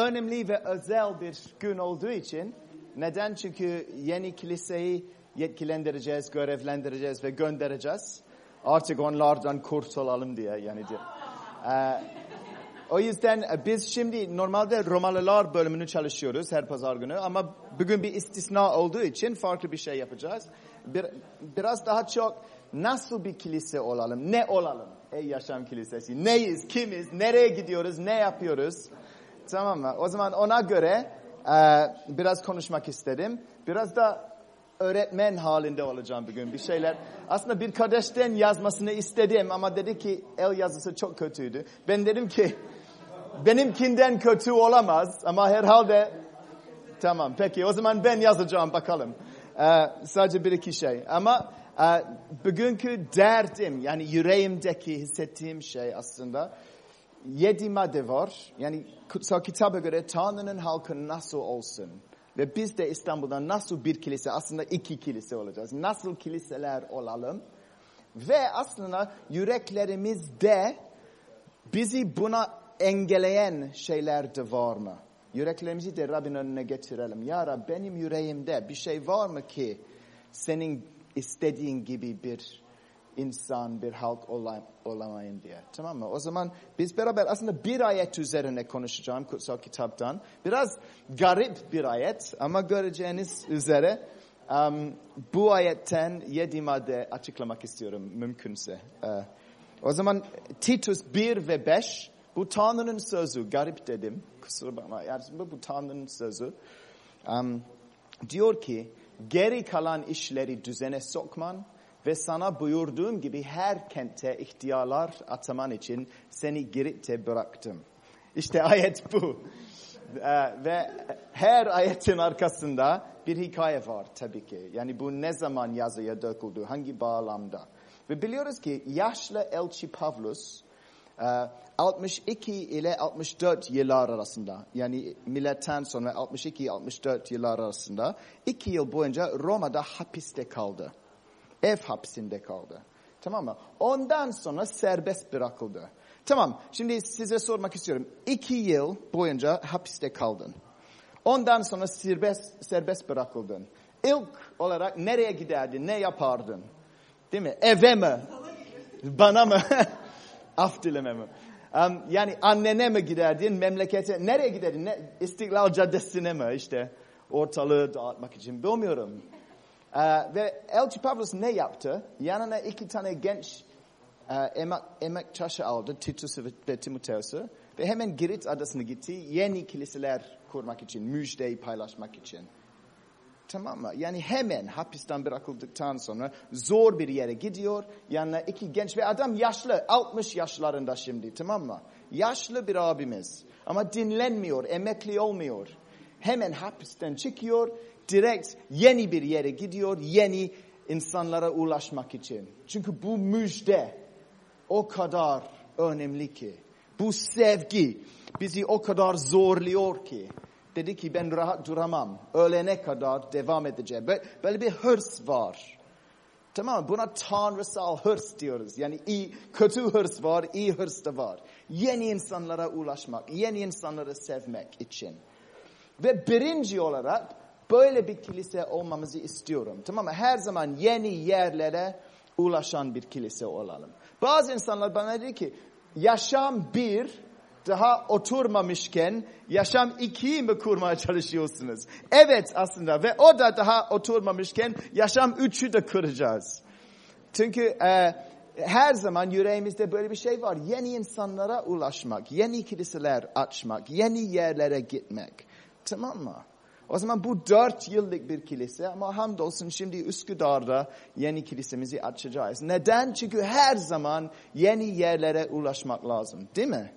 önemli ve özel bir gün olduğu için. Neden? Çünkü yeni kiliseyi yetkilendireceğiz, görevlendireceğiz ve göndereceğiz. Artık onlardan kurtulalım diye yani diyor. O yüzden biz şimdi normalde Romalılar bölümünü çalışıyoruz her pazar günü ama bugün bir istisna olduğu için farklı bir şey yapacağız. Biraz daha çok nasıl bir kilise olalım, ne olalım? Ey Yaşam Kilisesi, neyiz, kimiz, nereye gidiyoruz, ne yapıyoruz? Tamam mı? O zaman ona göre biraz konuşmak istedim. Biraz da öğretmen halinde olacağım bugün bir şeyler. Aslında bir kardeşten yazmasını istedim ama dedi ki el yazısı çok kötüydü. Ben dedim ki benimkinden kötü olamaz ama herhalde tamam peki o zaman ben yazacağım bakalım. Sadece bir iki şey ama bugünkü derdim yani yüreğimdeki hissettiğim şey aslında 7 madde var. Yani kutsal kitaba göre Tanrı'nın halkı nasıl olsun? Ve biz de İstanbul'da nasıl bir kilise, aslında 2 kilise olacağız. Nasıl kiliseler olalım? Ve aslında yüreklerimizde bizi buna engelleyen şeyler de var mı? Yüreklerimizi de Rabbin önüne getirelim. Ya Rab benim yüreğimde bir şey var mı ki senin istediğin gibi bir insan, bir halk olamayın diye. Tamam mı? O zaman biz beraber aslında bir ayet üzerine konuşacağım kutsal kitaptan. Biraz garip bir ayet ama göreceğiniz üzere bu ayetten 7 madde açıklamak istiyorum mümkünse. O zaman Titus 1 ve 5 bu Tanrı'nın sözü. Garip dedim. Kusura bakma. Yani bu Tanrı'nın sözü. Diyor ki geri kalan işleri düzene sokman ve sana buyurduğum gibi her kente ihtiyarlar ataman için seni Girit'te bıraktım. İşte ayet bu. Ve her ayetin arkasında bir hikaye var tabii ki. Yani bu ne zaman yazıya döküldü, hangi bağlamda. Ve biliyoruz ki yaşlı elçi Pavlus 62 ile 64 yıllar arasında yani milattan sonra 62-64 yıllar arasında 2 yıl boyunca Roma'da hapiste kaldı. Ev hapsinde kaldı. Tamam mı? Ondan sonra serbest bırakıldı. Tamam. Şimdi size sormak istiyorum. 2 yıl boyunca hapiste kaldın. Ondan sonra serbest bırakıldın. İlk olarak nereye giderdin? Ne yapardın? Değil mi? Eve mi? Bana mı? Af dileme mi? Yani annene mi giderdin? Memlekete? Nereye giderdin? İstiklal Caddesi'ne mi? İşte ortalığı dağıtmak için. Bilmiyorum. Ve elçi Pavlus ne yaptı? Yanına 2 tane genç emektaşı aldı. Titus ve Timoteus'u. Ve hemen Girit adasına gitti. Yeni kiliseler kurmak için. Müjdeyi paylaşmak için. Tamam mı? Yani hemen hapisten bırakıldıktan sonra zor bir yere gidiyor. Yanına 2 genç ve adam yaşlı. 60 yaşlarında şimdi. Tamam mı? Yaşlı bir abimiz. Ama dinlenmiyor. Emekli olmuyor. Hemen hapisten çıkıyor. Direkt yeni bir yere gidiyor. Yeni insanlara ulaşmak için. Çünkü bu müjde o kadar önemli ki. Bu sevgi bizi o kadar zorluyor ki. Dedi ki ben rahat duramam. Ölene kadar devam edeceğim. Böyle bir hırs var. Tamam mı? Buna tanrısal hırs diyoruz. Yani kötü hırs var, iyi hırs da var. Yeni insanlara ulaşmak, yeni insanları sevmek için. Ve birinci olarak böyle bir kilise olmamızı istiyorum. Tamam mı? Her zaman yeni yerlere ulaşan bir kilise olalım. Bazı insanlar bana dedi ki yaşam 1 daha oturmamışken yaşam 2'yi mi kurmaya çalışıyorsunuz? Evet aslında ve o da daha oturmamışken yaşam 3'ü de kuracağız. Çünkü her zaman yüreğimizde böyle bir şey var. Yeni insanlara ulaşmak, yeni kiliseler açmak, yeni yerlere gitmek. Tamam mı? O zaman bu 4 yıllık bir kilise ama hamdolsun şimdi Üsküdar'da yeni kilisemizi açacağız. Neden? Çünkü her zaman yeni yerlere ulaşmak lazım, değil mi?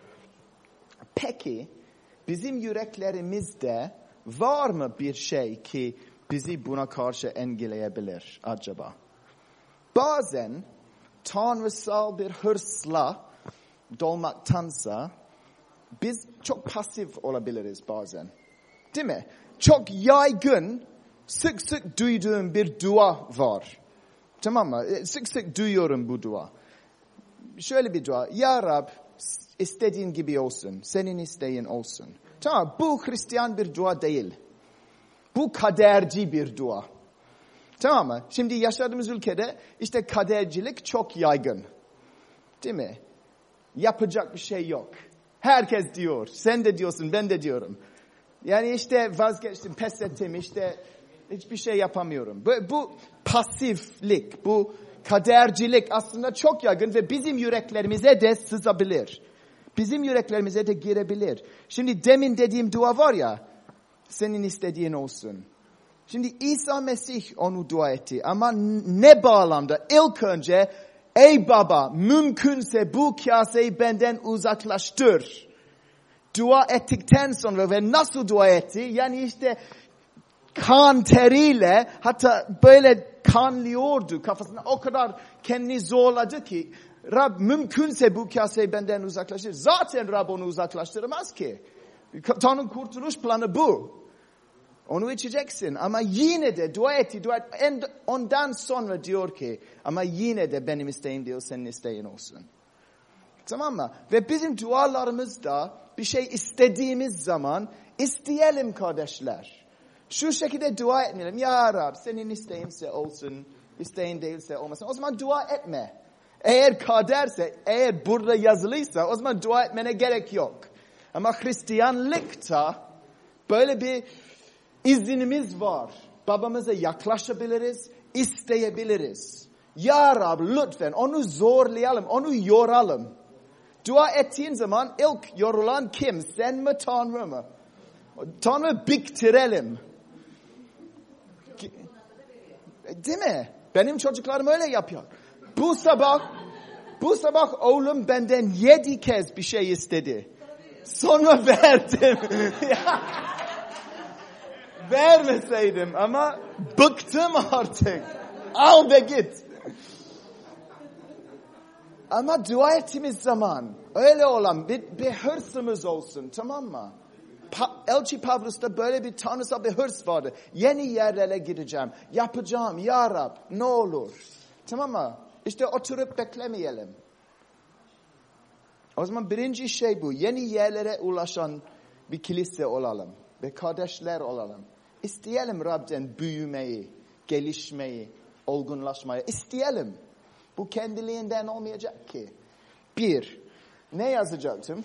Peki bizim yüreklerimizde var mı bir şey ki bizi buna karşı engelleyebilir acaba? Bazen tanrısal bir hırsla dolmaktansa biz çok pasif olabiliriz bazen. Değil mi? Çok yaygın, sık sık duyduğum bir dua var. Tamam mı? Sık sık duyuyorum bu dua. Şöyle bir dua. Ya Rab, istediğin gibi olsun. Senin isteğin olsun. Tamam, bu Hristiyan bir dua değil. Bu kaderci bir dua. Tamam mı? Şimdi yaşadığımız ülkede işte kadercilik çok yaygın. Değil mi? Yapacak bir şey yok. Herkes diyor. Sen de diyorsun, ben de diyorum. Yani işte vazgeçtim, pes ettim, işte hiçbir şey yapamıyorum. Bu pasiflik, bu kadercilik aslında çok yaygın ve bizim yüreklerimize de sızabilir. Bizim yüreklerimize de girebilir. Şimdi demin dediğim dua var ya, senin istediğin olsun. Şimdi İsa Mesih onu dua etti ama ne bağlamda? İlk önce, ey baba, mümkünse bu kaseyi benden uzaklaştır. Dua ettikten sonra ve nasıl dua etti? Yani işte kan teriyle, hatta böyle kanlıyordu kafasına. O kadar kendini zorladı ki Rab mümkünse bu kaseyi benden uzaklaştır. Zaten Rab onu uzaklaştıramaz ki. Tanrı'nın kurtuluş planı bu. Onu içeceksin ama yine de dua etti. Ondan sonra diyor ki ama yine de benim isteğim değil, senin isteğin olsun. Tamam mı? Ve bizim dualarımızda bir şey istediğimiz zaman isteyelim kardeşler. Şu şekilde dua etmeyelim. Ya Rab senin isteğinse olsun, isteğin değilse olmasın. O zaman dua etme. Eğer kaderse, eğer burada yazılıysa o zaman dua etmene gerek yok. Ama Hristiyanlıkta böyle bir iznimiz var. Babamıza yaklaşabiliriz, isteyebiliriz. Ya Rab lütfen onu zorlayalım, onu yoralım. Dua ettiğin zaman ilk yorulan kim? Sen mi, Tanrı mı? Tanrı biktirelim. Değil mi? Benim çocuklarım öyle yapıyor. Bu sabah oğlum benden 7 kez bir şey istedi. Sonra verdim. Vermeseydim ama bıktım artık. Al ve git. Ama dua ettiğimiz zaman öyle olan bir hırsımız olsun, tamam mı? Elçi Pavlus'ta böyle bir tanrısal bir hırs vardı. Yeni yerlere gideceğim, yapacağım ya Rab ne olur. Tamam mı? İşte oturup beklemeyelim. O zaman birinci şey bu. Yeni yerlere ulaşan bir kilise olalım. Ve kardeşler olalım. İsteyelim Rab'den büyümeyi, gelişmeyi, olgunlaşmayı. İsteyelim. Bu kendiliğinden olmayacak ki. Bir, ne yazacaktım?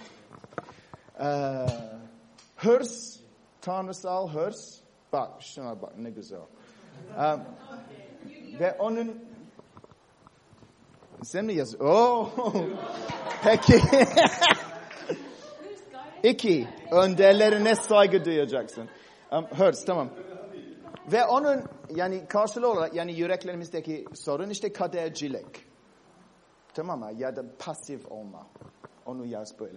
Hırs, tanrısal hırs. Bak, şuna bak ne güzel. Ve onun... Sen mi yazıyorsun? Oh. Peki. 2, önderlerine saygı duyacaksın. Hırs, tamam. Ve onun yani karşılığı olarak yani yüreklerimizdeki sorun işte kadercilik. Tamam mı? Ya da pasif olma. Onu yaz böyle.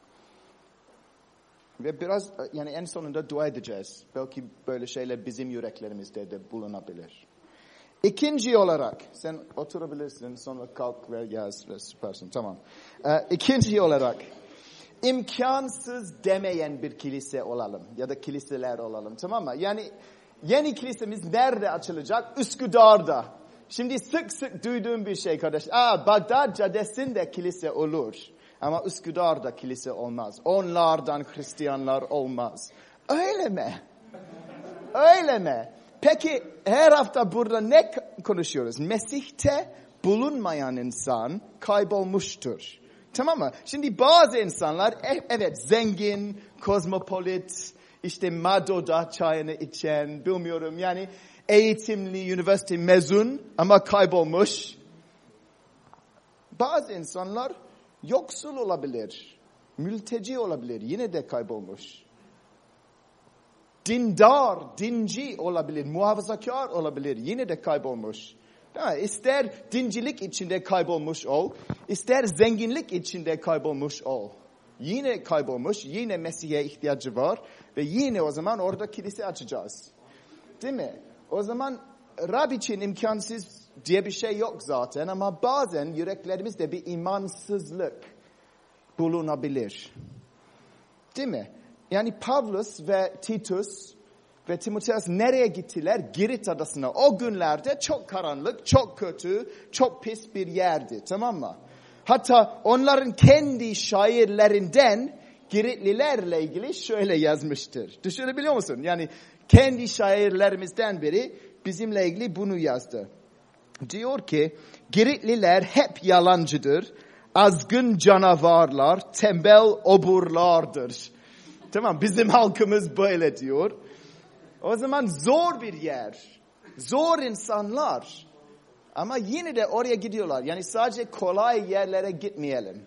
Ve biraz yani en sonunda dua edeceğiz. Belki böyle şeyler bizim yüreklerimizde de bulunabilir. İkinci olarak sen oturabilirsin sonra kalk ve yaz ve süpersin. Tamam. İkinci olarak imkansız demeyen bir kilise olalım ya da kiliseler olalım, tamam mı? Yani yeni kilisemiz nerede açılacak? Üsküdar'da. Şimdi sık sık duyduğum bir şey kardeş. Bağdat Caddesi'nde kilise olur. Ama Üsküdar'da kilise olmaz. Onlardan Hristiyanlar olmaz. Öyle mi? Öyle mi? Peki her hafta burada ne konuşuyoruz? Mesih'te bulunmayan insan kaybolmuştur. Tamam mı? Şimdi bazı insanlar evet zengin, kozmopolit, işte Mado'da çayını içen, bilmiyorum yani eğitimli, üniversite mezun ama kaybolmuş. Bazı insanlar yoksul olabilir, mülteci olabilir, yine de kaybolmuş. Dindar, dinci olabilir, muhafazakar olabilir, yine de kaybolmuş. İster dincilik içinde kaybolmuş ol, ister zenginlik içinde kaybolmuş ol. Yine kaybolmuş, yine Mesih'e ihtiyacı var ve yine o zaman orada kilise açacağız. Değil mi? O zaman Rab için imkansız diye bir şey yok zaten ama bazen yüreklerimizde bir imansızlık bulunabilir. Değil mi? Yani Pavlus ve Titus ve Timoteus nereye gittiler? Girit adasına. O günlerde çok karanlık, çok kötü, çok pis bir yerdi. Tamam mı? Hatta onların kendi şairlerinden Giritlilerle ilgili şöyle yazmıştır. Düşünebiliyor musun? Yani kendi şairlerimizden biri bizimle ilgili bunu yazdı. Diyor ki Giritliler hep yalancıdır. Azgın canavarlar, tembel oburlardır. Tamam, bizim halkımız böyle diyor. O zaman zor bir yer. Zor insanlar. Ama yine de oraya gidiyorlar. Yani sadece kolay yerlere gitmeyelim.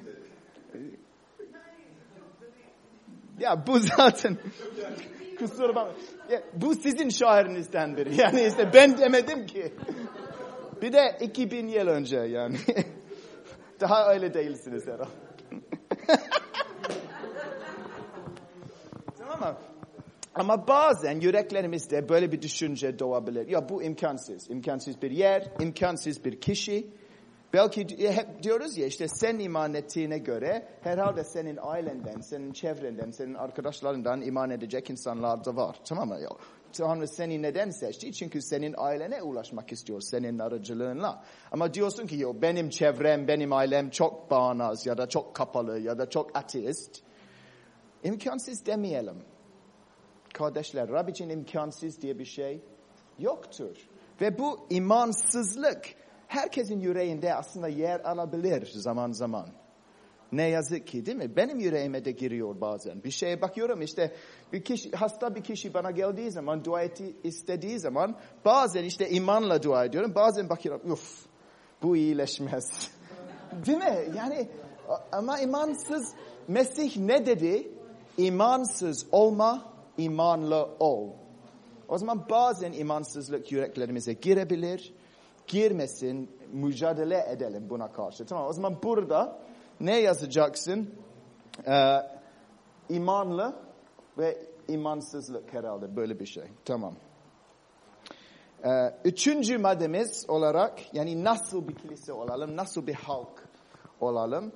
Ya bu zaten kusura bakma. Bu sizin şairinizden biri. Yani işte ben demedim ki. Bir de 2000 yıl önce yani. Daha öyle değilsiniz herhalde. Tamam mı? Ama bazen yüreklerimizde böyle bir düşünce doğabilir. Ya bu imkansız. İmkansız bir yer, imkansız bir kişi. Belki hep diyoruz ya işte sen iman ettiğine göre herhalde senin ailenden, senin çevrenden, senin arkadaşlarından iman edecek insanlar da var. Tamam mı? Tanrı seni neden seçti? Çünkü senin ailene ulaşmak istiyor, senin aracılığınla. Ama diyorsun ki benim çevrem, benim ailem çok bağnaz ya da çok kapalı ya da çok ateist. İmkansız demeyelim. Kardeşler, Rab için imkansız diye bir şey yoktur. Ve bu imansızlık herkesin yüreğinde aslında yer alabilir zaman zaman. Ne yazık ki değil mi? Benim yüreğime de giriyor bazen. Bir şeye bakıyorum işte hasta bir kişi bana geldiği zaman, dua istediği zaman bazen işte imanla dua ediyorum. Bazen bakıyorum bu iyileşmez. Değil mi? Yani ama imansız Mesih ne dedi? İmansız olma, imanlı ol. O zaman bazen imansızlık yüreklerimize girebilir. Girmesin, mücadele edelim buna karşı. Tamam. O zaman burada ne yazacaksın? İmanlı ve imansızlık herhalde böyle bir şey. Tamam. Üçüncü maddemiz olarak yani nasıl bir kilise olalım, nasıl bir halk olalım.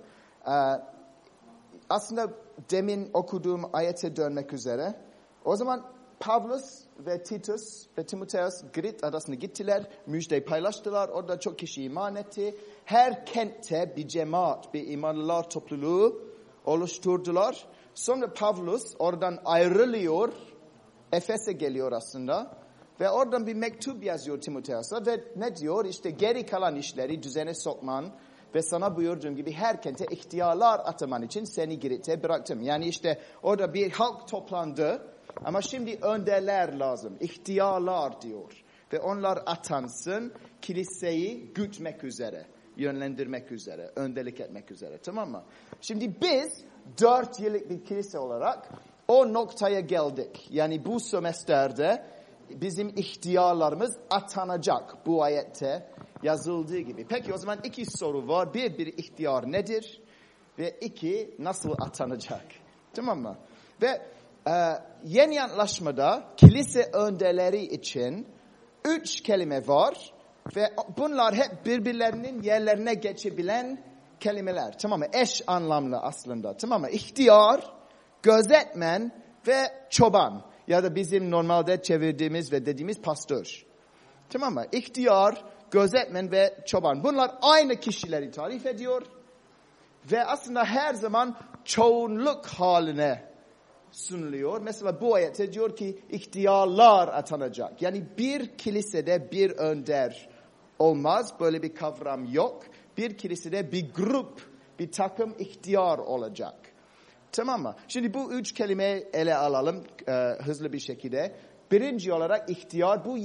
Aslında demin okuduğum ayete dönmek üzere. O zaman Pavlus ve Titus ve Timoteus Girit adasına gittiler. Müjdeyi paylaştılar. Orada çok kişi iman etti. Her kentte bir cemaat, bir imanlılar topluluğu oluşturdular. Sonra Pavlus oradan ayrılıyor. Efes'e geliyor aslında. Ve oradan bir mektup yazıyor Timoteus'a. Ve ne diyor? İşte geri kalan işleri düzene sokman ve sana buyurduğum gibi her kente ihtiyarlar ataman için seni Girit'e bıraktım. Yani işte orada bir halk toplandı. Ama şimdi önderler lazım. İhtiyarlar diyor. Ve onlar atansın kiliseyi gütmek üzere, yönlendirmek üzere, önderlik etmek üzere. Tamam mı? Şimdi biz 4 yıllık bir kilise olarak o noktaya geldik. Yani bu semesterde bizim ihtiyarlarımız atanacak bu ayette yazıldığı gibi. Peki o zaman 2 soru var. Bir ihtiyar nedir? Ve 2 nasıl atanacak? Tamam mı? Ve yeni antlaşmada kilise önderleri için 3 kelime var ve bunlar hep birbirlerinin yerlerine geçebilen kelimeler. Tamam mı? Eş anlamlı aslında. Tamam mı? İhtiyar, gözetmen ve çoban. Ya da bizim normalde çevirdiğimiz ve dediğimiz pastör. Tamam mı? İhtiyar, gözetmen ve çoban. Bunlar aynı kişileri tarif ediyor. Ve aslında her zaman çoğunluk haline sunuluyor. Mesela bu ayette diyor ki ihtiyarlar atanacak. Yani bir kilisede bir önder olmaz. Böyle bir kavram yok. Bir kilisede bir grup, bir takım ihtiyar olacak. Tamam mı? Şimdi bu 3 kelimeyi ele alalım hızlı bir şekilde. Birinci olarak ihtiyar bu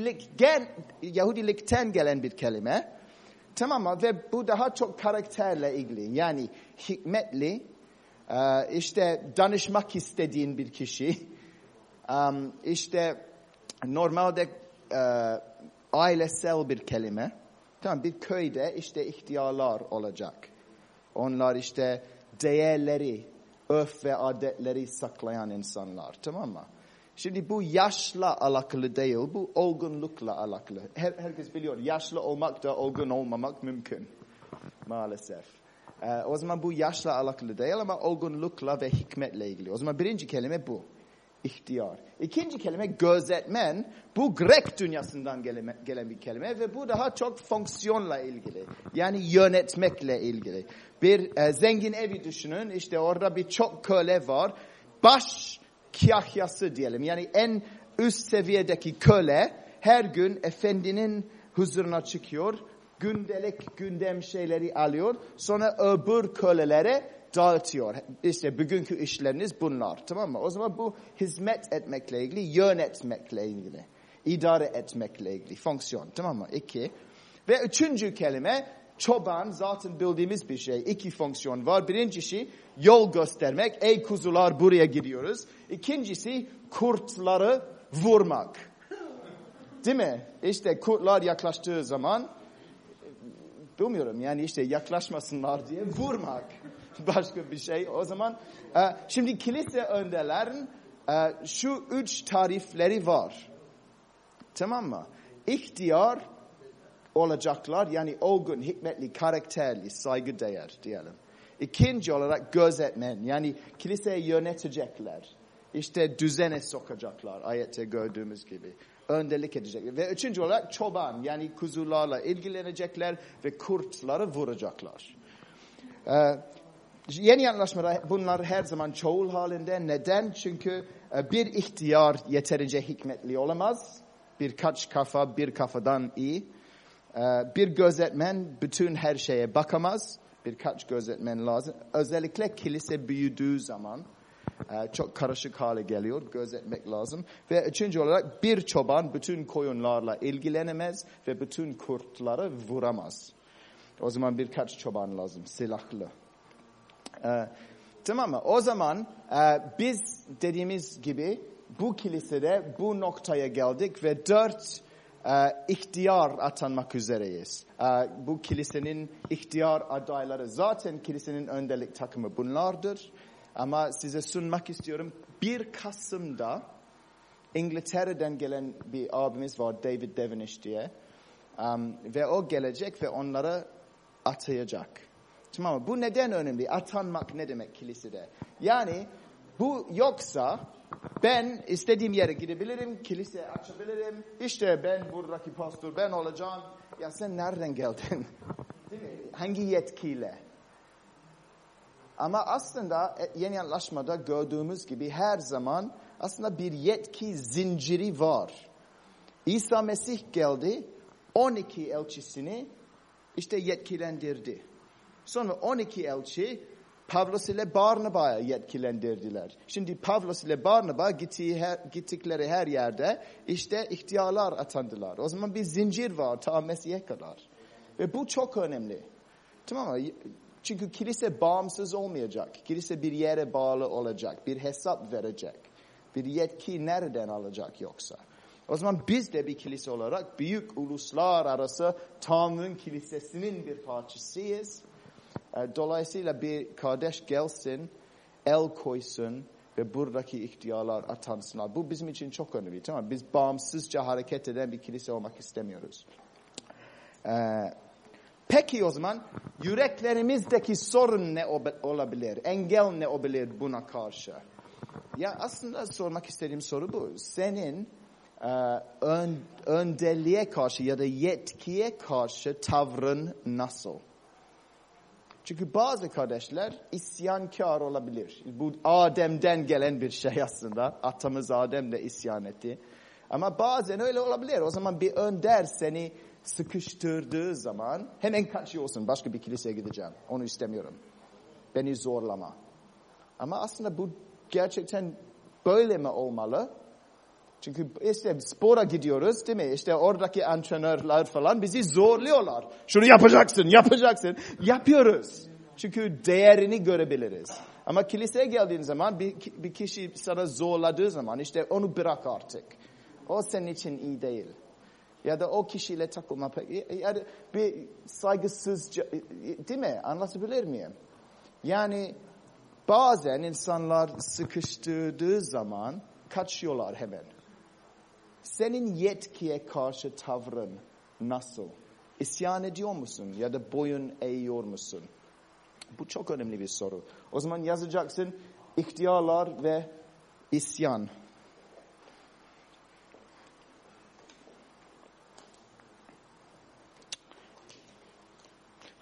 Yahudilikten gelen bir kelime. Tamam mı? Ve bu daha çok karakterle ilgili. Yani hikmetli, işte danışmak istediğin bir kişi. İşte normalde ailesel bir kelime. Tamam, bir köyde işte ihtiyarlar olacak. Onlar işte değerleri, örf ve adetleri saklayan insanlar. Tamam mı? Şimdi bu yaşla alakalı değil, bu olgunlukla alakalı. Herkes biliyor, yaşlı olmak da olgun olmamak mümkün. Maalesef. O zaman bu yaşla alakalı değil ama olgunlukla ve hikmetle ilgili. O zaman birinci kelime bu. İhtiyar. İkinci kelime gözetmen. Bu Grek dünyasından gelen bir kelime ve bu daha çok fonksiyonla ilgili. Yani yönetmekle ilgili. Bir zengin evi düşünün. İşte orada birçok köle var. Baş kahyası diyelim. Yani en üst seviyedeki köle her gün efendinin huzuruna çıkıyor. Gündelik gündem şeyleri alıyor. Sonra öbür kölelere dağıtıyor. İşte bugünkü işleriniz bunlar. Tamam mı? O zaman bu hizmet etmekle ilgili, yönetmekle ilgili. İdare etmekle ilgili. Fonksiyon. Tamam mı? 2. Ve üçüncü kelime çoban. Zaten bildiğimiz bir şey. 2 fonksiyon var. Birincisi yol göstermek. Ey kuzular buraya gidiyoruz. İkincisi kurtları vurmak. Değil mi? İşte kurtlar yaklaştığı zaman bilmiyorum yani işte yaklaşmasınlar diye vurmak. Başka bir şey. O zaman şimdi kilise önderlerin şu 3 tarifleri var. Tamam mı? İhtiyar olacaklar. Yani olgun, hikmetli, karakterli, saygıdeğer diyelim. İkinci olarak gözetmen. Yani kiliseye yönetecekler. İşte düzene sokacaklar. Ayette gördüğümüz gibi. Önderlik edecekler. Ve üçüncü olarak çoban. Yani kuzularla ilgilenecekler ve kurtları vuracaklar. Yeni Antlaşmada bunlar her zaman çoğul halinde. Neden? Çünkü bir ihtiyar yeterince hikmetli olamaz. Birkaç kafa bir kafadan iyi. Bir gözetmen bütün her şeye bakamaz. Birkaç gözetmen lazım. Özellikle kilise büyüdüğü zaman çok karışık hale geliyor. Gözetmek lazım. Ve üçüncü olarak bir çoban bütün koyunlarla ilgilenemez ve bütün kurtları vuramaz. O zaman birkaç çoban lazım. Silahlı. Tamam mı? O zaman biz dediğimiz gibi bu kilisede bu noktaya geldik ve 4 ihtiyar atanmak üzereyiz. Bu kilisenin ihtiyar adayları zaten kilisenin önderlik takımı bunlardır. Ama size sunmak istiyorum. 1 Kasım'da İngiltere'den gelen bir abimiz var David Devenish diye. Ve o gelecek ve onları atayacak. Tamam mı? Bu neden önemli? Atanmak ne demek kilisede? Yani bu yoksa ben istediğim yere gidebilirim, kilise açabilirim. İşte ben buradaki pastor, ben olacağım. Ya sen nereden geldin? Değil mi? Hangi yetkiyle? Ama aslında Yeni Antlaşmada gördüğümüz gibi her zaman aslında bir yetki zinciri var. İsa Mesih geldi, 12 elçisini işte yetkilendirdi. Sonra 12 elçi Pavlos ile Barnaba'ya yetkilendirdiler. Şimdi Pavlos ile Barnaba gittikleri her yerde işte ihtiyarlar atandılar. O zaman bir zincir var ta Mesih'e kadar. Ve bu çok önemli. Tamam mı? Çünkü kilise bağımsız olmayacak. Kilise bir yere bağlı olacak. Bir hesap verecek. Bir yetki nereden alacak yoksa? O zaman biz de bir kilise olarak büyük uluslararası Tanrı'nın kilisesinin bir parçasıyız. Dolayısıyla bir kardeş gelsin, el koysun ve buradaki ihtiyarlar atansınlar. Bu bizim için çok önemli. Tamam, biz bağımsızca hareket eden bir kilise olmak istemiyoruz. Peki o zaman yüreklerimizdeki sorun ne olabilir? Engel ne olabilir buna karşı? Ya aslında sormak istediğim soru bu. Senin önderliğe karşı ya da yetkiye karşı tavrın nasıl? Çünkü bazı kardeşler isyankar olabilir. Bu Adem'den gelen bir şey aslında. Atamız Adem de isyan etti. Ama bazen öyle olabilir. O zaman bir önder seni sıkıştırdığı zaman hemen kaçıyorsun. Başka bir kiliseye gideceğim. Onu istemiyorum. Beni zorlama. Ama aslında bu gerçekten böyle mi olmalı? Çünkü işte spora gidiyoruz değil mi? İşte oradaki antrenörler falan bizi zorluyorlar. Şunu yapacaksın, yapacaksın. Yapıyoruz. Çünkü değerini görebiliriz. Ama kiliseye geldiğin zaman bir kişi sana zorladığı zaman işte onu bırak artık. O senin için iyi değil. Ya da o kişiyle takılma. Ya da bir saygısızca, değil mi? Anlatabilir miyim? Yani bazen insanlar sıkıştırdığı zaman kaçıyorlar hemen. Senin yetkiye karşı tavrın nasıl? İsyan ediyor musun ya da boyun eğiyor musun? Bu çok önemli bir soru. O zaman yazacaksın ihtiyarlar ve isyan.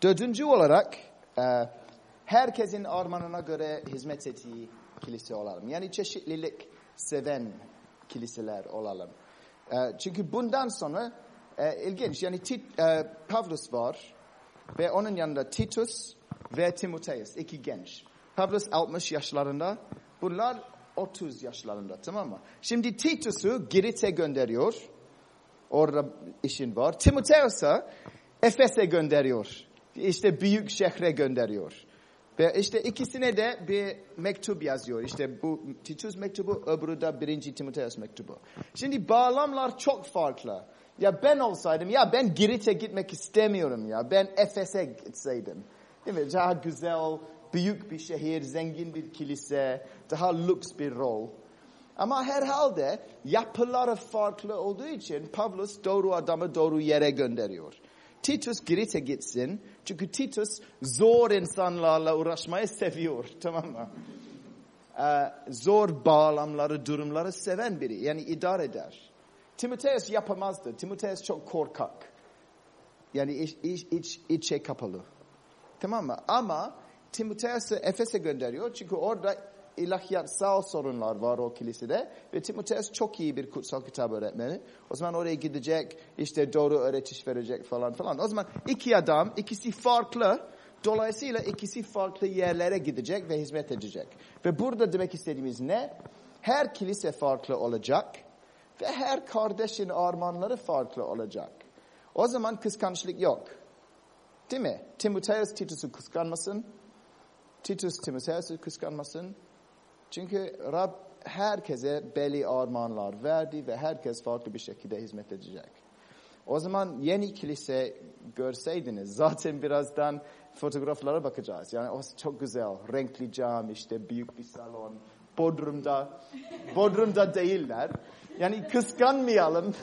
Dördüncü olarak herkesin armağanına göre hizmet ettiği kilise olalım. Yani çeşitlilik seven kiliseler olalım. Çünkü bundan sonra ilginç. Yani Pavlus var ve onun yanında Titus ve Timoteus, iki genç. Pavlus 60 yaşlarında, bunlar 30 yaşlarında, tamam mı? Şimdi Titus'u Girit'e gönderiyor. Orada işin var. Timoteus'a Efes'e gönderiyor. İşte büyük şehre gönderiyor. Ve işte ikisine de bir mektup yazıyor. İşte bu Titus mektubu, öbürü de 1. Timoteus mektubu. Şimdi bağlamlar çok farklı. Ya ben olsaydım, ya ben Girit'e gitmek istemiyorum ya. Ben Efes'e gitseydim. Değil mi? Daha güzel, büyük bir şehir, zengin bir kilise, daha lüks bir rol. Ama herhalde yapıları farklı olduğu için Pavlus doğru adamı doğru yere gönderiyor. Titus Girit'e gitsin. Çünkü Titus zor insanlarla uğraşmayı seviyor. Tamam mı? Zor bağlamları, durumları seven biri. Yani idare eder. Timoteus yapamazdı. Timoteus çok korkak. Yani içe kapalı. Tamam mı? Ama Timoteus'u Efes'e gönderiyor. Çünkü orada ilahiyatsal sorunlar var o kilisede. Ve Timoteus çok iyi bir kutsal kitap öğretmeni. O zaman oraya gidecek, işte doğru öğretiş verecek falan. O zaman iki adam, ikisi farklı. Dolayısıyla ikisi farklı yerlere gidecek ve hizmet edecek. Ve burada demek istediğimiz ne? Her kilise farklı olacak. Ve her kardeşin armağanları farklı olacak. O zaman kıskançlık yok. Değil mi? Timoteus Titus'u kıskanmasın. Titus Timoteus'u kıskanmasın. Çünkü Rab herkese belli armağanlar verdi ve herkes farklı bir şekilde hizmet edecek. O zaman yeni kilise görseydiniz, zaten birazdan fotoğraflara bakacağız. Yani o çok güzel, renkli cam, işte büyük bir salon. Bodrum'da değiller. Yani kıskanmayalım.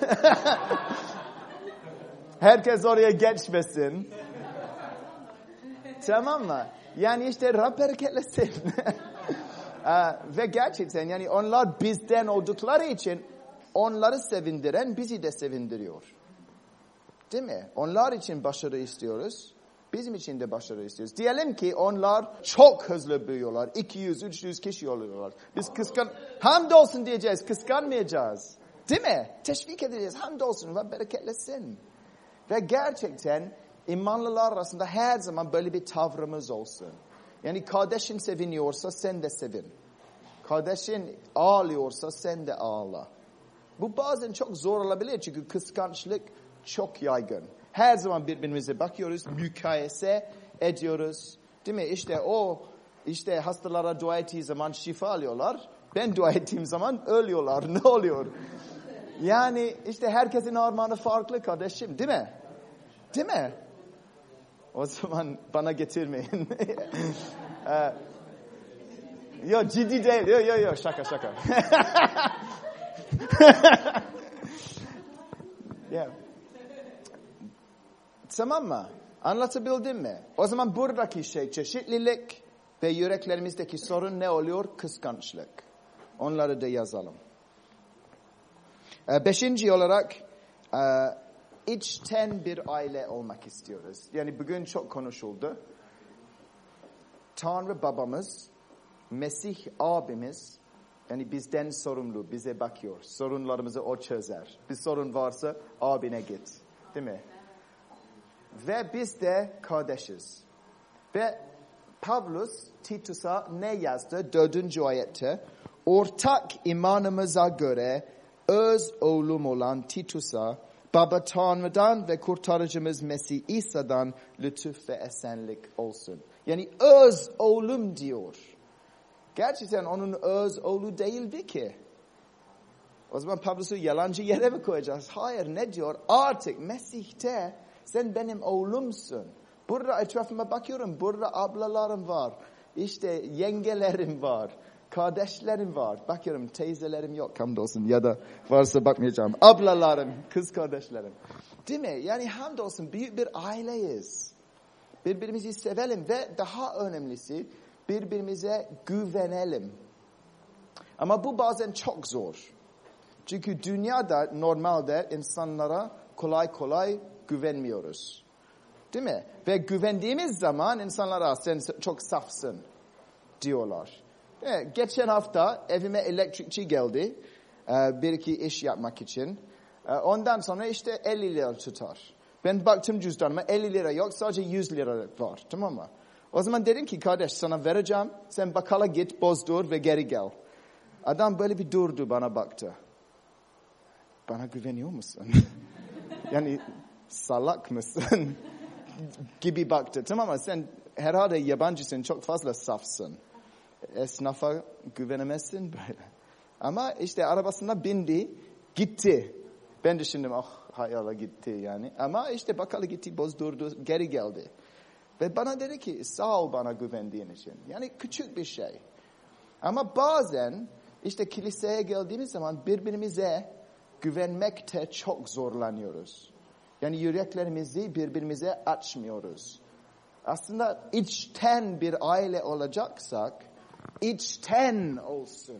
Herkes oraya geçmesin. Tamam mı? Yani işte Rab bereketlesin. Ve gerçekten yani onlar bizden oldukları için onları sevindiren bizi de sevindiriyor. Değil mi? Onlar için başarı istiyoruz. Bizim için de başarı istiyoruz. Diyelim ki onlar çok hızlı büyüyorlar. 200-300 kişi oluyorlar. Biz hamdolsun diyeceğiz. Kıskanmayacağız. Değil mi? Teşvik edeceğiz. Hamdolsun ve bereketlesin. Ve gerçekten imanlılar arasında her zaman böyle bir tavrımız olsun. Yani kardeşin seviniyorsa sen de sevin. Kardeşin ağlıyorsa sen de ağla. Bu bazen çok zor olabilir çünkü kıskançlık çok yaygın. Her zaman birbirimize bakıyoruz, mukayese ediyoruz. Değil mi? İşte hastalara dua ettiği zaman şifa alıyorlar. Ben dua ettiğim zaman ölüyorlar. Ne oluyor? Yani işte herkesin armağanı farklı kardeşim, değil mi? Değil mi? O zaman bana getirmeyin. Yok ciddi değil. Yok şaka. Yeah. Tamam mı? Anlatabildim mi? O zaman buradaki çeşitlilik ve yüreklerimizdeki sorun ne oluyor? Kıskançlık. Onları da yazalım. 5. olarak içten bir aile olmak istiyoruz. Yani bugün çok konuşuldu. Tanrı babamız, Mesih abimiz, yani bizden sorumlu, bize bakıyor. Sorunlarımızı o çözer. Bir sorun varsa abine git. Değil mi? Ve biz de kardeşiz. Ve Pavlus Titus'a ne yazdı? 4. ayette. Ortak imanımıza göre öz oğlum olan Titus'a Baba Tanrı'dan ve kurtarıcımız Mesih İsa'dan lütuf ve esenlik olsun. Yani öz oğlum diyor. Gerçekten onun öz oğlu değildi ki. O zaman Pavlus'u yalancı yere mi koyacağız? Hayır, ne diyor? Artık Mesih'te sen benim oğlumsun. Burada etrafıma bakıyorum. Burada ablalarım var. İşte yengelerim var. Kardeşlerim var. Bakıyorum teyzelerim yok hamdolsun. Ya da varsa bakmayacağım. Ablalarım, kız kardeşlerim. Değil mi? Yani hamdolsun büyük bir aileyiz. Birbirimizi sevelim ve daha önemlisi birbirimize güvenelim. Ama bu bazen çok zor. Çünkü dünyada normalde insanlara kolay kolay güvenmiyoruz. Değil mi? Ve güvendiğimiz zaman insanlara sen çok safsın diyorlar. Geçen hafta evime elektrikçi geldi. Bir iki iş yapmak için. Ondan sonra işte 50 lira tutar. Ben baktım cüzdanıma 50 lira yok, sadece 100 lira var. Tamam mı? O zaman dedim ki kardeş sana vereceğim. Sen bakkala git, bozdur ve geri gel. Adam böyle bir durdu, bana baktı. Bana güveniyor musun? Yani salak mısın? gibi baktı. Tamam mı? Sen herhalde yabancısın, çok fazla safsın. Esnafa güvenemezsin böyle. Ama işte arabasına bindi, gitti. Ben düşündüm, hayala gitti yani. Ama işte bakkala gitti, bozdurdu, geri geldi. Ve bana dedi ki, sağ ol bana güvendiğin için. Yani küçük bir şey. Ama bazen işte kiliseye geldiğimiz zaman birbirimize güvenmekte çok zorlanıyoruz. Yani yüreklerimizi birbirimize açmıyoruz. Aslında içten bir aile olacaksak, içten olsun.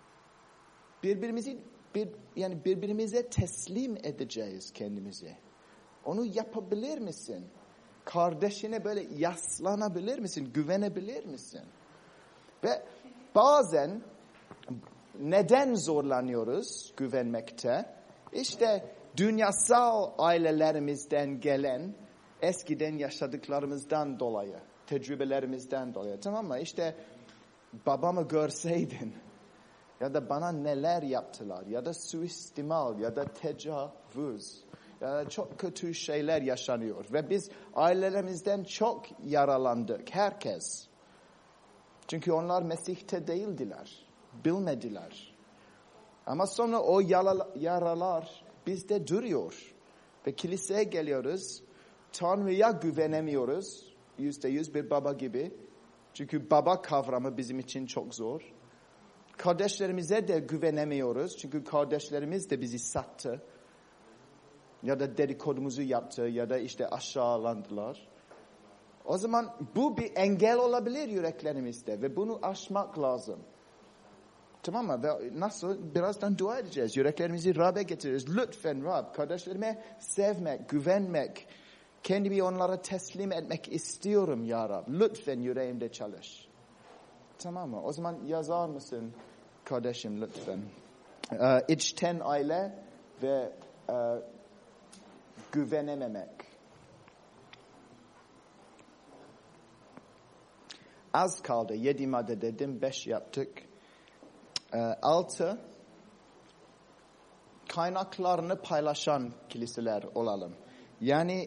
Birbirimize teslim edeceğiz kendimizi. Onu yapabilir misin? Kardeşine böyle yaslanabilir misin? Güvenebilir misin? Ve bazen neden zorlanıyoruz güvenmekte? İşte dünyasal ailelerimizden gelen, eskiden yaşadıklarımızdan dolayı, tecrübelerimizden dolayı. Tamam mı? İşte babamı görseydin ya da bana neler yaptılar ya da suistimal ya da tecavüz ya da çok kötü şeyler yaşanıyor. Ve biz ailelerimizden çok yaralandık, herkes. Çünkü onlar Mesih'te değildiler, bilmediler. Ama sonra o yaralar bizde duruyor. Ve kiliseye geliyoruz, Tanrı'ya güvenemiyoruz. %100 bir baba gibi. Çünkü baba kavramı bizim için çok zor. Kardeşlerimize de güvenemiyoruz. Çünkü kardeşlerimiz de bizi sattı. Ya da dedikodumuzu yaptı ya da işte aşağılandılar. O zaman bu bir engel olabilir yüreklerimizde ve bunu aşmak lazım. Tamam mı? Ve nasıl? Birazdan dua edeceğiz. Yüreklerimizi Rab'be getiririz. Lütfen Rab, kardeşlerime sevmek, güvenmek, kendimi onlara teslim etmek istiyorum ya Rab. Lütfen yüreğimde çalış. Tamam mı? O zaman yazar mısın kardeşim lütfen? İçten aile ve güvenememek. Az kaldı. 7 madde dedim, 5 yaptık. 6. Kaynaklarını paylaşan kiliseler olalım. Yani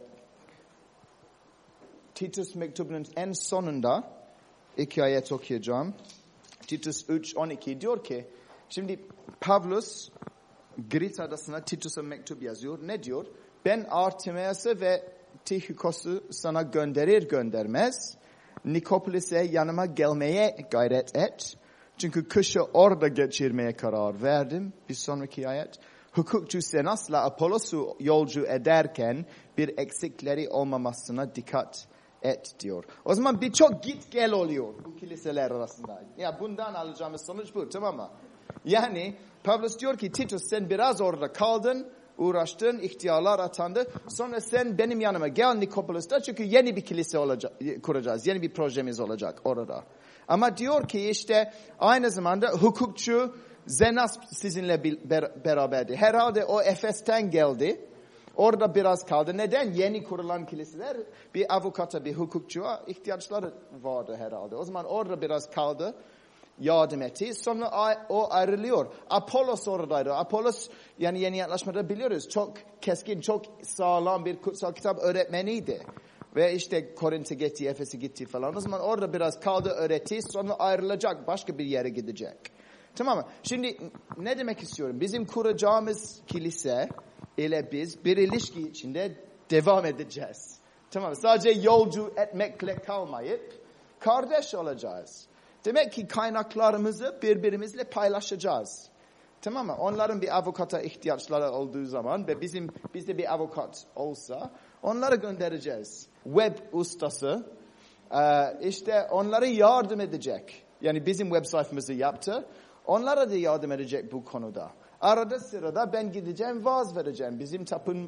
Titus mektubunun en sonunda 2 ayet okuyacağım. Titus 3:12 diyor ki, şimdi Pavlus Girit adasına Titus'a mektup yazıyor. Ne diyor? Ben Artemas'ı ve Tychikos'u sana gönderir göndermez Nikopolis'e yanıma gelmeye gayret et. Çünkü kışı orada geçirmeye karar verdim. Bir sonraki ayet. Hukukçu Senas'la Apollos'u yolcu ederken bir eksikleri olmamasına dikkat et diyor. O zaman birçok git gel oluyor bu kiliseler arasında. Ya bundan alacağımız sonuç bu, tamam mı? Yani Pavlus diyor ki Titus sen biraz orada kaldın, uğraştın, ihtiyarlar atandı. Sonra sen benim yanıma gel Nikopolis'te çünkü yeni bir kilise kuracağız. Yeni bir projemiz olacak orada. Ama diyor ki işte aynı zamanda hukukçu Zenas sizinle beraberdi. Herhalde o Efes'ten geldi. Orada biraz kaldı. Neden? Yeni kurulan kiliseler bir avukata, bir hukukçuya ihtiyaçları vardı herhalde. O zaman orada biraz kaldı. Yardım etti. Sonra o ayrılıyor. Apollos oradaydı. Apollos yani yeni yaklaşmada biliyoruz. Çok keskin, çok sağlam bir kutsal kitap öğretmeniydi. Ve işte Korint'e gitti, Efes'e gitti falan. O zaman orada biraz kaldı, öğretti. Sonra ayrılacak, başka bir yere gidecek. Tamam mı? Şimdi ne demek istiyorum? Bizim kuracağımız kilise ile biz bir ilişki içinde devam edeceğiz. Tamam mı? Sadece yolcu etmekle kalmayıp kardeş olacağız. Demek ki kaynaklarımızı birbirimizle paylaşacağız. Tamam mı? Onların bir avukata ihtiyaçları olduğu zaman ve bizde bir avukat olsa onları göndereceğiz. Web ustası işte onlara yardım edecek. Yani bizim web sayfamızı yaptı. Onlara da yardım edecek bu konuda. Arada sırada ben gideceğim, vaaz vereceğim. Bizim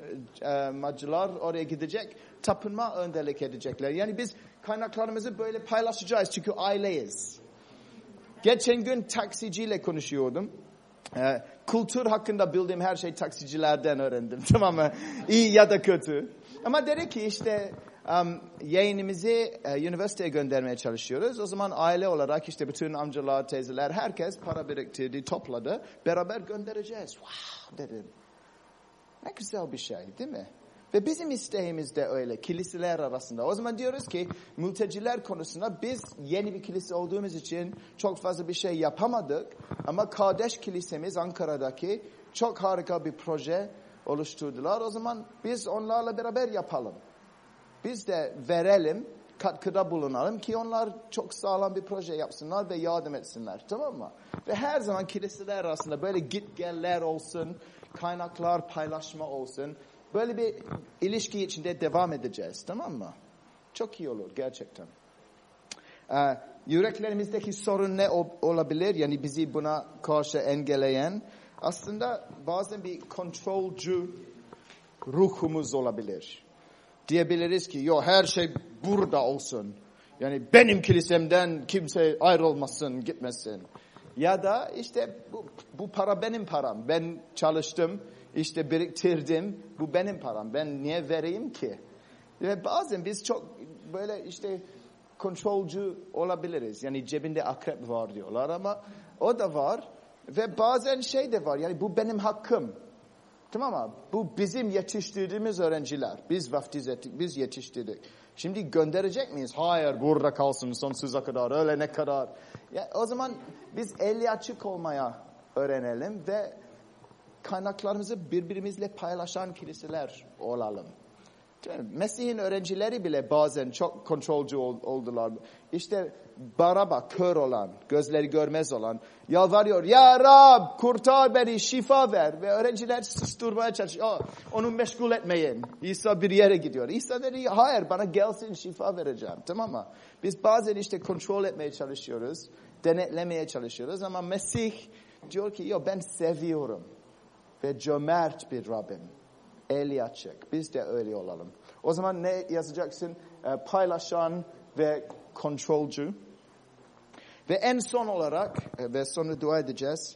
macılar oraya gidecek, tapınma önderlik edecekler. Yani biz kaynaklarımızı böyle paylaşacağız çünkü aileyiz. Geçen gün taksiciyle konuşuyordum. Kültür hakkında bildiğim her şey taksicilerden öğrendim. Tamam mı? İyi ya da kötü. Ama dedi ki işte yeğenimizi üniversiteye göndermeye çalışıyoruz. O zaman aile olarak işte bütün amcalar, teyzeler, herkes para biriktirdi, topladı. Beraber göndereceğiz. Wow dedim. Ne güzel bir şey değil mi? Ve bizim isteğimiz de öyle kiliseler arasında. O zaman diyoruz ki mülteciler konusunda biz yeni bir kilise olduğumuz için çok fazla bir şey yapamadık. Ama kardeş kilisemiz Ankara'daki çok harika bir proje oluşturdular. O zaman biz onlarla beraber yapalım. Biz de verelim, katkıda bulunalım ki onlar çok sağlam bir proje yapsınlar ve yardım etsinler. Tamam mı? Ve her zaman kiliseler arasında böyle git geller olsun, kaynaklar paylaşma olsun. Böyle bir ilişki içinde devam edeceğiz. Tamam mı? Çok iyi olur gerçekten. Yüreklerimizdeki sorun ne olabilir? Yani bizi buna karşı engelleyen aslında bazen bir kontrolcü ruhumuz olabilir. Diyebiliriz ki yo her şey burada olsun. Yani benim kilisemden kimse ayrılmasın, gitmesin. Ya da işte bu para benim param. Ben çalıştım, işte biriktirdim. Bu benim param. Ben niye vereyim ki? Ve bazen biz çok böyle işte kontrolcü olabiliriz. Yani cebinde akrep var diyorlar ama o da var. Ve bazen şey de var. Yani bu benim hakkım. Tamam mı? Bu bizim yetiştirdiğimiz öğrenciler. Biz vaftiz ettik, biz yetiştirdik. Şimdi gönderecek miyiz? Hayır, burada kalsın sonsuza kadar, ölene kadar. Ya, o zaman biz eli açık olmaya öğrenelim ve kaynaklarımızı birbirimizle paylaşan kiliseler olalım. Mesih'in öğrencileri bile bazen çok kontrolcü oldular. İşte Baraba kör olan, gözleri görmez olan yalvarıyor. Ya Rab kurtar beni, şifa ver. Ve öğrenciler susturmaya çalışıyor. Onu meşgul etmeyin. İsa bir yere gidiyor. İsa dedi hayır bana gelsin şifa vereceğim. Tamam mı? Biz bazen işte kontrol etmeye çalışıyoruz. Denetlemeye çalışıyoruz. Ama Mesih diyor ki ben seviyorum. Ve cömert bir Rabbim. Eli açık. Biz de öyle olalım. O zaman ne yazacaksın? Paylaşan ve kontrolcü. Ve en son olarak ve sonra dua edeceğiz.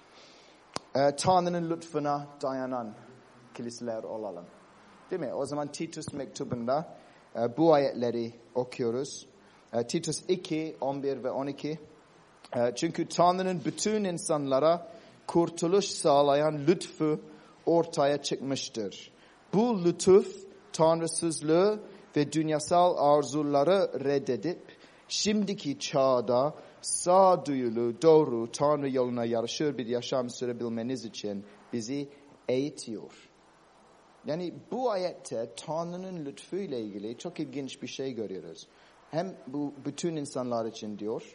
Tanrı'nın lütfuna dayanan kiliseler olalım. Değil mi? O zaman Titus mektubunda bu ayetleri okuyoruz. Titus 2, 11 ve 12. Çünkü Tanrı'nın bütün insanlara kurtuluş sağlayan lütfu ortaya çıkmıştır. Bu lütuf tanrısızlığı ve dünyasal arzuları reddedip şimdiki çağda sağduyulu, doğru, Tanrı yoluna yarışır bir yaşam sürebilmeniz için bizi eğitiyor. Yani bu ayette Tanrı'nın lütfuyla ilgili çok ilginç bir şey görüyoruz. Hem bu bütün insanlar için diyor,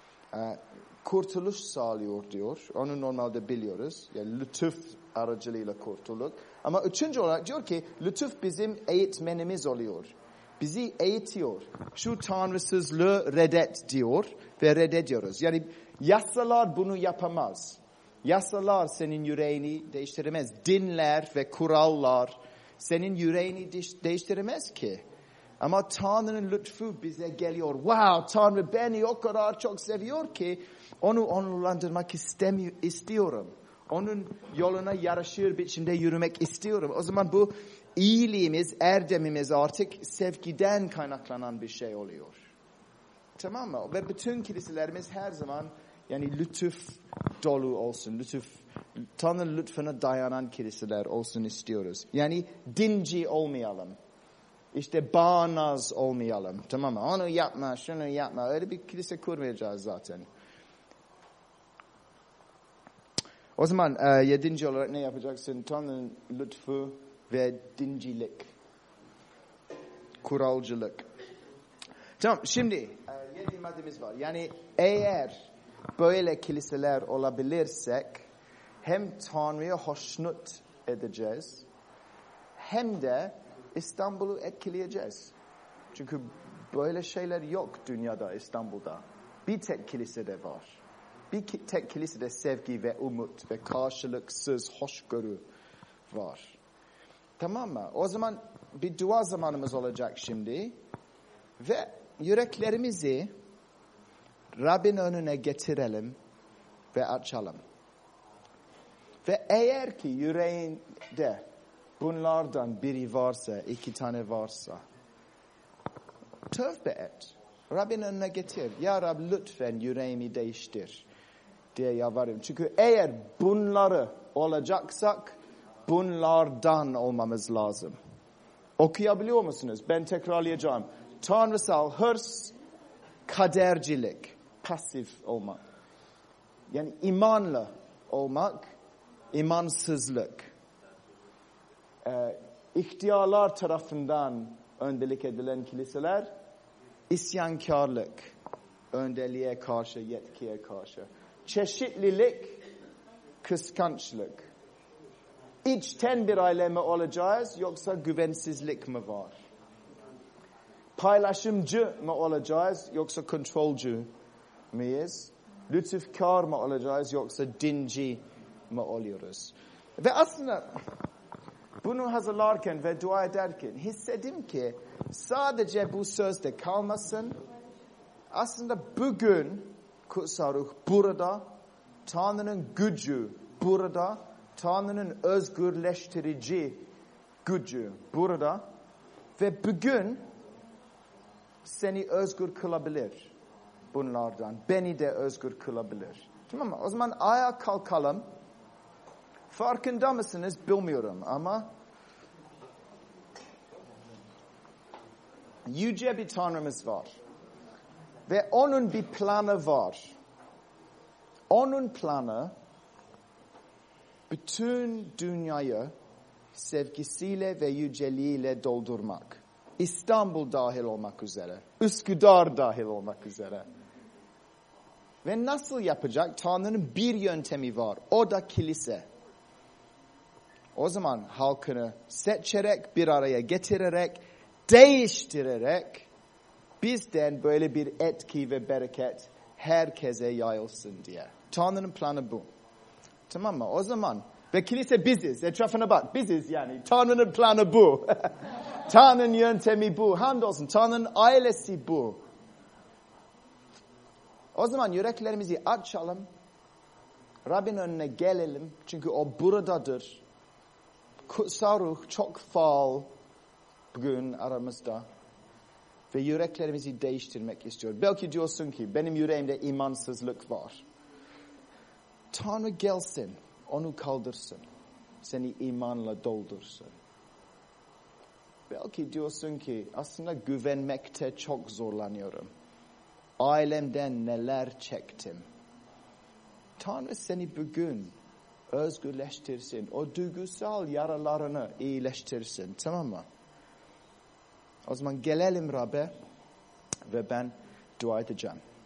kurtuluş sağlıyor diyor. Onu normalde biliyoruz. Yani lütuf aracılığıyla kurtulduk. Ama üçüncü olarak diyor ki lütuf bizim eğitmenimiz oluyor. Bizi eğitiyor. Şu tanrısızlığı reddet diyor ve reddediyoruz. Yani yasalar bunu yapamaz. Yasalar senin yüreğini değiştiremez. Dinler ve kurallar senin yüreğini değiştiremez ki. Ama Tanrı'nın lütfu bize geliyor. Wow, Tanrı beni o kadar çok seviyor ki onu onurlandırmak istiyorum. Onun yoluna yaraşır biçimde yürümek istiyorum. O zaman bu iyiliğimiz, erdemimiz artık sevgiden kaynaklanan bir şey oluyor. Tamam mı? Ve bütün kiliselerimiz her zaman yani lütuf dolu olsun. Tanrı lütfuna dayanan kiliseler olsun istiyoruz. Yani dinci olmayalım. İşte bağnaz olmayalım. Tamam mı? Onu yapma, şunu yapma. Öyle bir kilise kurmayacağız zaten. O zaman 7. olarak ne yapacaksın? Tanrı'nın lütfu ve dincilik. Kuralcılık. Tamam şimdi 7 maddemiz var. Yani eğer böyle kiliseler olabilirsek hem Tanrı'ya hoşnut edeceğiz hem de İstanbul'u etkileyeceğiz. Çünkü böyle şeyler yok dünyada, İstanbul'da. Bir tek kilisede var. Bir tek kilisede sevgi ve umut ve karşılıksız hoşgörü var. Tamam mı? O zaman bir dua zamanımız olacak şimdi. Ve yüreklerimizi Rabbin önüne getirelim ve açalım. Ve eğer ki yüreğinde bunlardan biri varsa, 2 tane varsa, tövbe et. Rabbin önüne getir. Ya Rab lütfen yüreğimi değiştir diye yalvarıyorum. Çünkü eğer bunları olacaksak bunlardan olmamız lazım. Okuyabiliyor musunuz? Ben tekrarlayacağım. Tanrısal hırs, kadercilik, pasif olmak. Yani imanlı olmak, imansızlık. İhtiyarlar tarafından öndelik edilen kiliseler, isyankarlık, önderliğe karşı, yetkiye karşı. Çeşitlilik, kıskançlık. İçten bir aile mi olacağız yoksa güvensizlik mi var? Paylaşımcı mı olacağız yoksa kontrolcü müyüz? Lütufkar mı olacağız yoksa dinci mi oluyoruz? Ve aslında bunu hazırlarken ve dua ederken hissettim ki sadece bu sözde kalmasın. Aslında bugün kutsal ruh burada, Tanrı'nın gücü burada, Tanrı'nın özgürleştirici gücü burada ve bugün seni özgür kılabilir bunlardan. Beni de özgür kılabilir. Tamam mı? O zaman ayağa kalkalım. Farkında mısınız bilmiyorum ama yüce bir Tanrımız var. Ve onun bir planı var. Onun planı bütün dünyayı sevgisiyle ve yüceliğiyle doldurmak. İstanbul dahil olmak üzere. Üsküdar dahil olmak üzere. Ve nasıl yapacak? Tanrı'nın bir yöntemi var. O da kilise. O zaman halkını seçerek, bir araya getirerek, değiştirerek bizden böyle bir etki ve bereket herkese yayılsın diye. Tanrı'nın planı bu. Tamam mı? O zaman ve kilise biziz. Etrafına bak. Biziz yani. Tanrı'nın planı bu. Tanrı'nın yöntemi bu. Hamdolsun. Tanrı'nın ailesi bu. O zaman yüreklerimizi açalım. Rabbin önüne gelelim. Çünkü o buradadır. Kutsal ruh çok faal bugün aramızda. Ve yüreklerimizi değiştirmek istiyor. Belki diyorsun ki benim yüreğimde imansızlık var. Tanrı gelsin. Onu kaldırsın. Seni imanla doldursun. Belki diyorsun ki aslında güvenmekte çok zorlanıyorum. Ailemden neler çektim. Tanrı seni bugün özgürleştirsin. O duygusal yaralarını iyileştirsin. Tamam mı? O zaman gelelim Rab'be ve ben dua edeceğim.